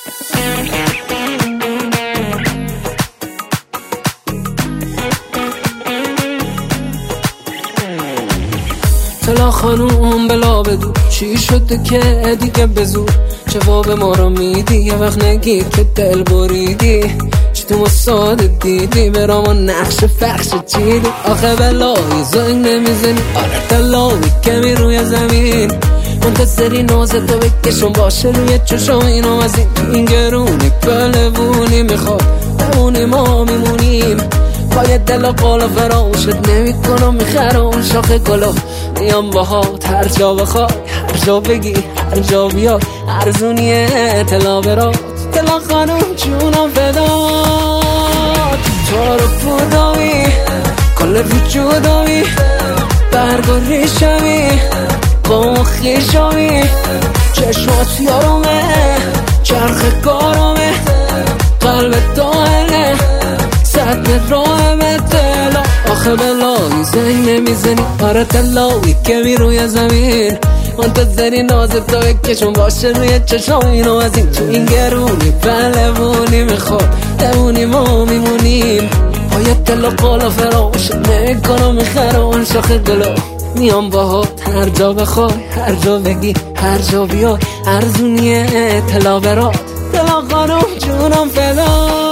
طلا خانوم بلا بدو چی شده که دیگه بزور جواب ما رو میدی یه وقت نگید که دل بریدی چی تو ما ساده دیدی برام نقش فخش چیدی آخه بلایی زنگ نمیزنی آره تلاوی کمی روی زمین منتظری نازه تو بکشم باشه روی چشم اینو از این گرونی پلوونی میخواد بمونی ما میمونیم باید دل و قالا فراشت نمی کنم میخرم شاخه گلا میام باهات هر جا بخوای هر جا بگی هر جا بیای ارزونیه طلا برات طلا خانم جونم فدات تو رو پودامی کل وجودامی برگ و ریشمی قوم خیشامی چشمات یارومه چرخ کارامه قلب داهنه صد راهمه طلا آخه بلایی زنگ نمیزنی آره طلاوی که می روی زمین منتظری نازه تو بکشم باشه روی چشم اینو از این تو این گرونی پلوونی میخواد دمونی ما میمونیم باید دل و قالا فراموش نکنم میخرم شاخه گلا میام باهات هر جا بخوای هر جا بگی هر جا بیای ارزونیه طلا برات طلا خانم جونم فدات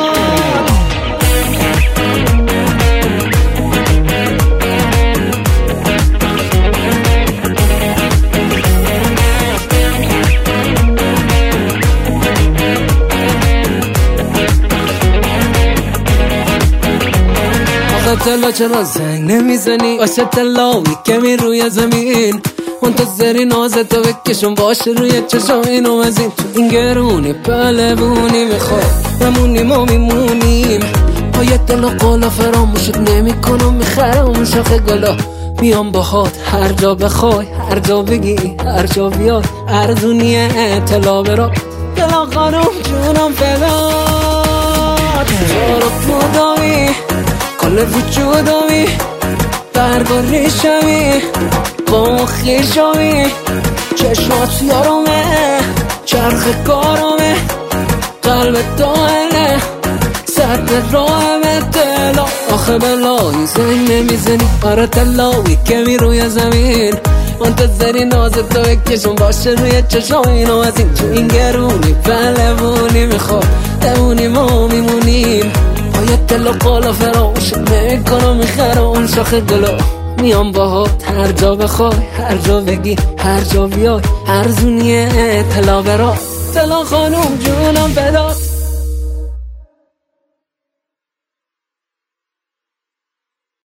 طلا چرا زنگ نمیزنی باشه طلاوی که می روی زمین منتظری نازه تو بکشم باشه روی چشم اینو از این تو این گرونی پلوونی میخواد بمونی ما میمونیم باید دل و قالا فراموشت نمی کنم میخرم شاخه گلا میام باهات هر جا بخوای هر جا بگی هر جا بیای ارزونیه طلا برات طلا خانم جونم فدات تو رو پودامی کل وجودامی برگ و ریشمی قوم خیشامی چشمات یارومه چرخ کارامه قلب داهنه صد راهمه طلا آخه بلایی زنگ نمیزنی آره طلاوی که می روی زمین منتظری نازه تو بکشم باشه روی چشم اینو از این تو این گرونی پلوونی میخواد دمونی ما میمونیم باید دل و قالا فراموش نکنم میخرم شاخه گلا میام باهات هر جا بخوای هر جا بگی هر جا بیای ارزونیه طلا برات طلا خانم جونم فدات